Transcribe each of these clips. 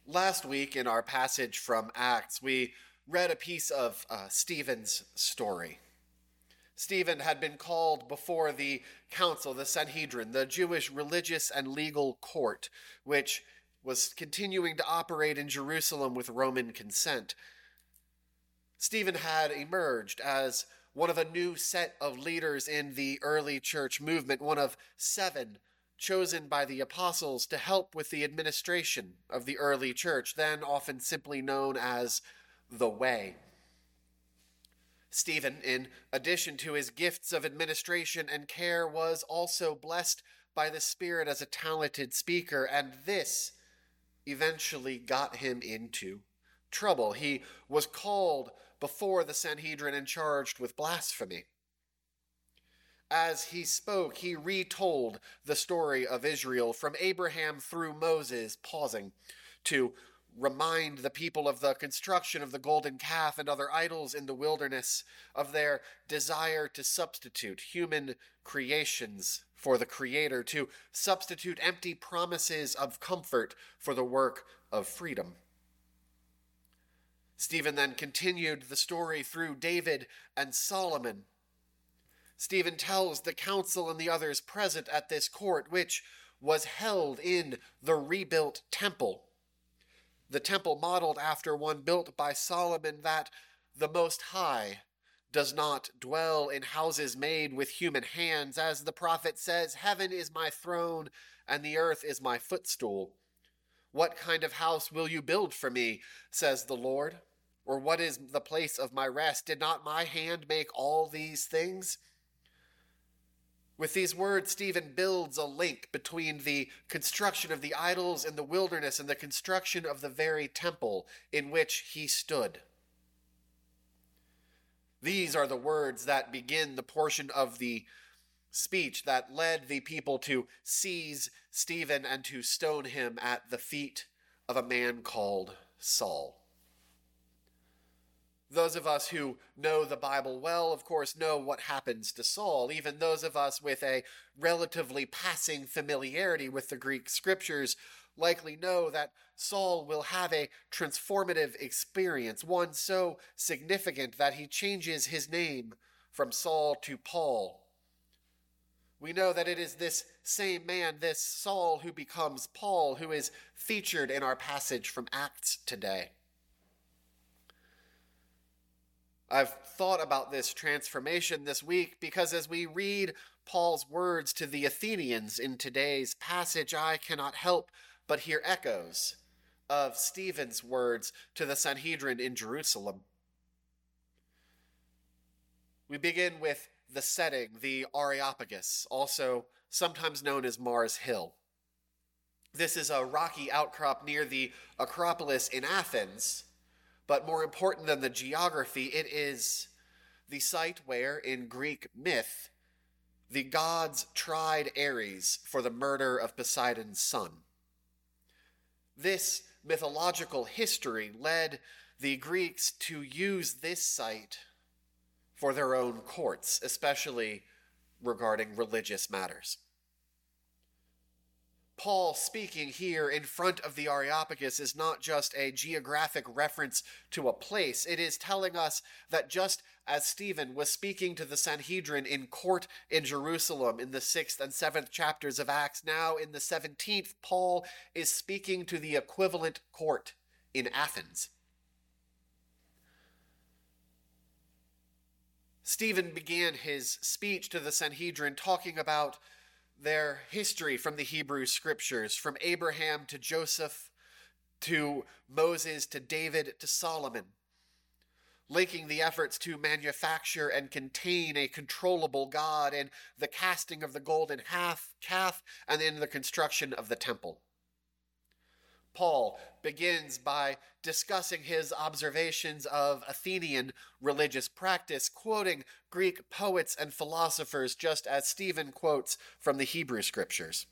Last week in our passage from Acts, we read a piece of Stephen's story. Stephen had been called before the council, the Sanhedrin, the Jewish religious and legal court, which was continuing to operate in Jerusalem with Roman consent. Stephen had emerged as one of a new set of leaders in the early church movement, one of 7 chosen by the apostles to help with the administration of the early church, then often simply known as the Way. Stephen, in addition to his gifts of administration and care, was also blessed by the Spirit as a talented speaker, and this eventually got him into trouble. He was called before the Sanhedrin and charged with blasphemy. As he spoke, he retold the story of Israel from Abraham through Moses, pausing to remind the people of the construction of the golden calf and other idols in the wilderness, of their desire to substitute human creations for the Creator, to substitute empty promises of comfort for the work of freedom. Stephen then continued the story through David and Solomon. Stephen tells the council and the others present at this court, which was held in the rebuilt temple. The temple modeled after one built by Solomon, that the Most High does not dwell in houses made with human hands. As the prophet says, "Heaven is my throne and the earth is my footstool. What kind of house will you build for me, says the Lord? Or what is the place of my rest? Did not my hand make all these things?" With these words, Stephen builds a link between the construction of the idols in the wilderness and the construction of the very temple in which he stood. These are the words that begin the portion of the speech that led the people to seize Stephen and to stone him at the feet of a man called Saul. Those of us who know the Bible well, of course, know what happens to Saul. Even those of us with a relatively passing familiarity with the Greek scriptures likely know that Saul will have a transformative experience, one so significant that he changes his name from Saul to Paul. We know that it is this same man, this Saul, who becomes Paul, who is featured in our passage from Acts today. I've thought about this transformation this week because as we read Paul's words to the Athenians in today's passage, I cannot help but hear echoes of Stephen's words to the Sanhedrin in Jerusalem. We begin with the setting, the Areopagus, also sometimes known as Mars Hill. This is a rocky outcrop near the Acropolis in Athens. But more important than the geography, it is the site where, in Greek myth, the gods tried Ares for the murder of Poseidon's son. This mythological history led the Greeks to use this site for their own courts, especially regarding religious matters. Paul speaking here in front of the Areopagus is not just a geographic reference to a place. It is telling us that just as Stephen was speaking to the Sanhedrin in court in Jerusalem in the 6th and 7th chapters of Acts, now in the 17th, Paul is speaking to the equivalent court in Athens. Stephen began his speech to the Sanhedrin talking about their history from the Hebrew scriptures, from Abraham to Joseph, to Moses, to David, to Solomon, linking the efforts to manufacture and contain a controllable God in the casting of the golden calf and in the construction of the temple. Paul begins by discussing his observations of Athenian religious practice, quoting Greek poets and philosophers, just as Stephen quotes from the Hebrew scriptures.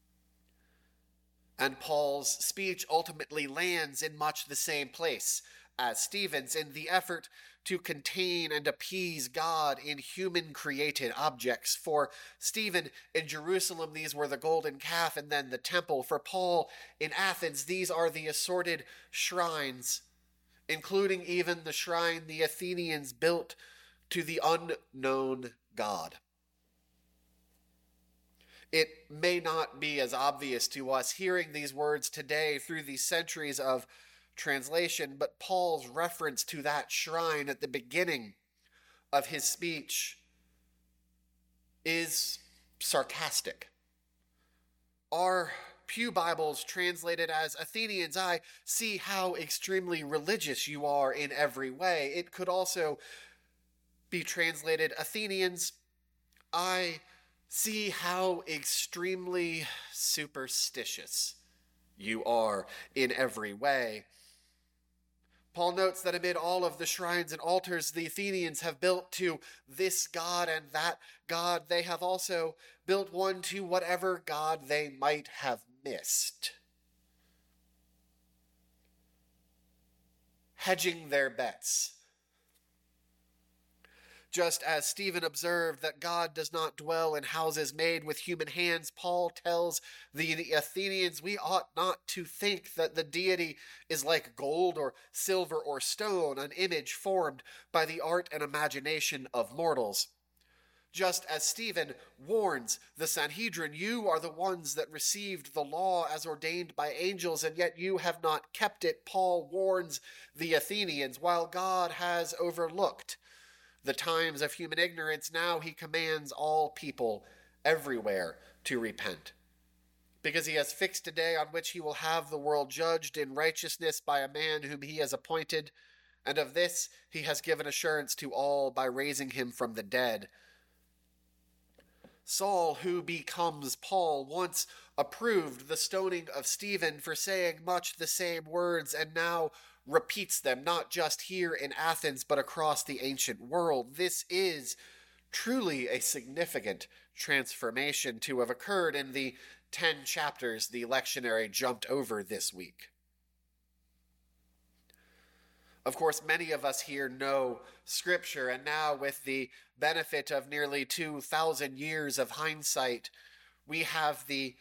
And Paul's speech ultimately lands in much the same place as Stephen's in the effort to contain and appease God in human-created objects. For Stephen in Jerusalem, these were the golden calf and then the temple. For Paul in Athens, these are the assorted shrines, including even the shrine the Athenians built to the unknown God. It may not be as obvious to us hearing these words today through these centuries of translation, but Paul's reference to that shrine at the beginning of his speech is sarcastic. Our Pew Bibles translated as Athenians, I see how extremely religious you are in every way. It could also be translated Athenians, I see how extremely superstitious you are in every way. Paul notes that amid all of the shrines and altars the Athenians have built to this god and that god, they have also built one to whatever god they might have missed, hedging their bets. Just as Stephen observed that God does not dwell in houses made with human hands, Paul tells the Athenians we ought not to think that the deity is like gold or silver or stone, an image formed by the art and imagination of mortals. Just as Stephen warns the Sanhedrin, you are the ones that received the law as ordained by angels, and yet you have not kept it. Paul warns the Athenians, while God has overlooked the times of human ignorance, now he commands all people everywhere to repent, because he has fixed a day on which he will have the world judged in righteousness by a man whom he has appointed, and of this he has given assurance to all by raising him from the dead. Saul, who becomes Paul, once approved the stoning of Stephen for saying much the same words, and now repeats them, not just here in Athens, but across the ancient world. This is truly a significant transformation to have occurred in the 10 chapters the lectionary jumped over this week. Of course, many of us here know Scripture, and now with the benefit of nearly 2,000 years of hindsight, we have the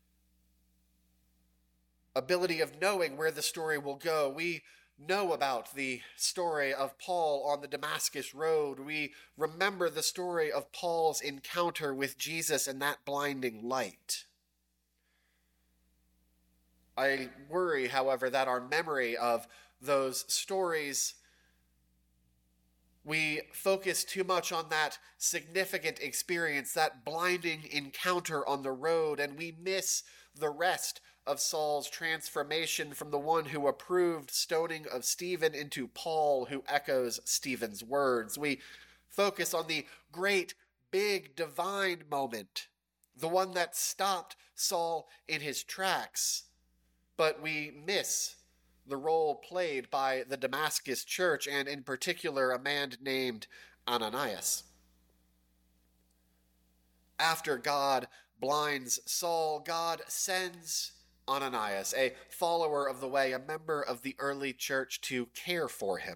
ability of knowing where the story will go. We know about the story of Paul on the Damascus Road. We remember the story of Paul's encounter with Jesus and that blinding light. I worry, however, that our memory of those stories, we focus too much on that significant experience, that blinding encounter on the road, and we miss the rest of Saul's transformation from the one who approved stoning of Stephen into Paul, who echoes Stephen's words. We focus on the great, big, divine moment, the one that stopped Saul in his tracks, but we miss the role played by the Damascus church, and in particular a man named Ananias. After God blinds Saul, God sends Ananias, a follower of the way, a member of the early church, to care for him.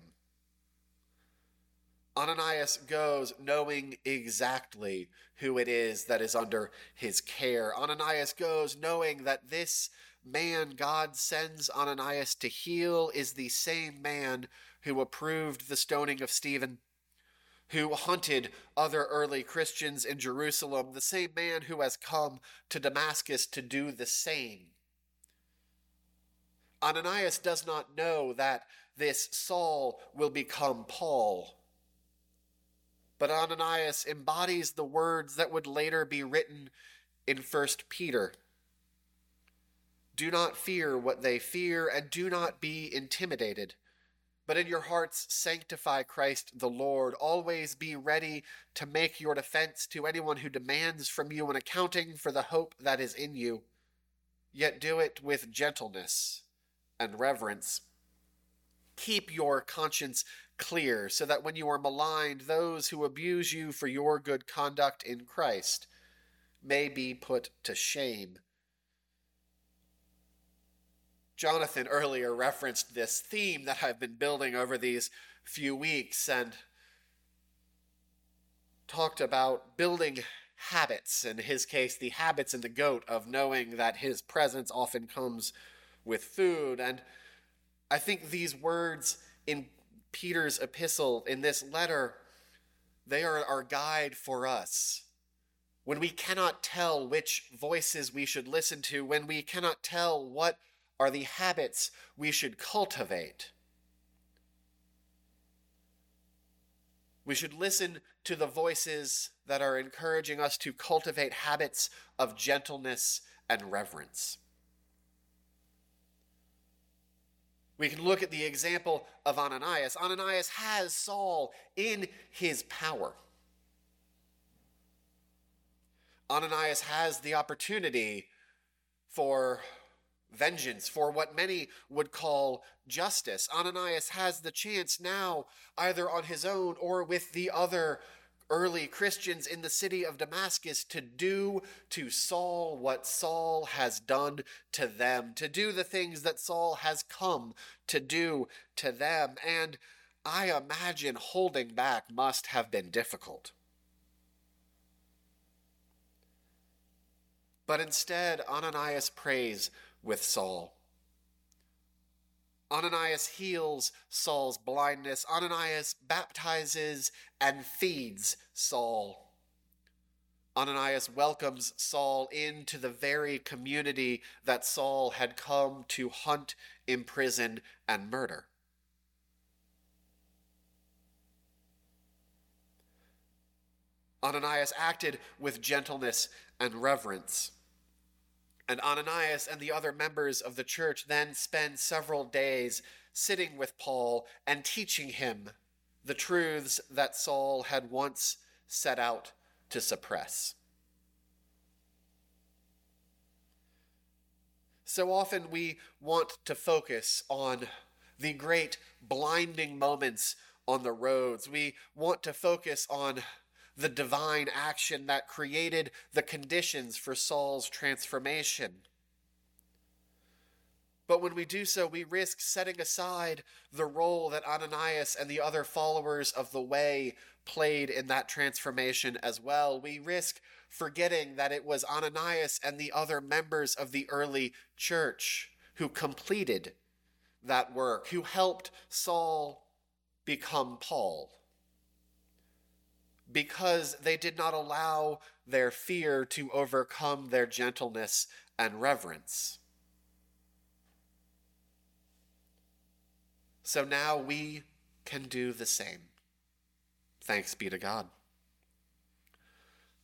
Ananias goes knowing exactly who it is that is under his care. Ananias goes knowing that this man God sends Ananias to heal is the same man who approved the stoning of Stephen, who hunted other early Christians in Jerusalem, the same man who has come to Damascus to do the same. Ananias does not know that this Saul will become Paul, but Ananias embodies the words that would later be written in 1 Peter. Do not fear what they fear, and do not be intimidated, but in your hearts sanctify Christ the Lord. Always be ready to make your defense to anyone who demands from you an accounting for the hope that is in you, yet do it with gentleness and reverence. Keep your conscience clear, so that when you are maligned, those who abuse you for your good conduct in Christ may be put to shame. Jonathan earlier referenced this theme that I've been building over these few weeks and talked about building habits, in his case, the habits in the goat of knowing that his presence often comes with food. And I think these words in Peter's epistle, in this letter, they are our guide for us. When we cannot tell which voices we should listen to, when we cannot tell what are the habits we should cultivate, we should listen to the voices that are encouraging us to cultivate habits of gentleness and reverence. We can look at the example of Ananias. Ananias has Saul in his power. Ananias has the opportunity for vengeance, for what many would call justice. Ananias has the chance now, either on his own or with the other early Christians in the city of Damascus, to do to Saul what Saul has done to them, to do the things that Saul has come to do to them. And I imagine holding back must have been difficult. But instead, Ananias prays with Saul. Ananias heals Saul's blindness. Ananias baptizes and feeds Saul. Ananias welcomes Saul into the very community that Saul had come to hunt, imprison, and murder. Ananias acted with gentleness and reverence. And Ananias and the other members of the church then spend several days sitting with Paul and teaching him the truths that Saul had once set out to suppress. So often we want to focus on the great blinding moments on the roads. We want to focus on the divine action that created the conditions for Saul's transformation. But when we do so, we risk setting aside the role that Ananias and the other followers of the way played in that transformation as well. We risk forgetting that it was Ananias and the other members of the early church who completed that work, who helped Saul become Paul, because they did not allow their fear to overcome their gentleness and reverence. So now we can do the same. Thanks be to God.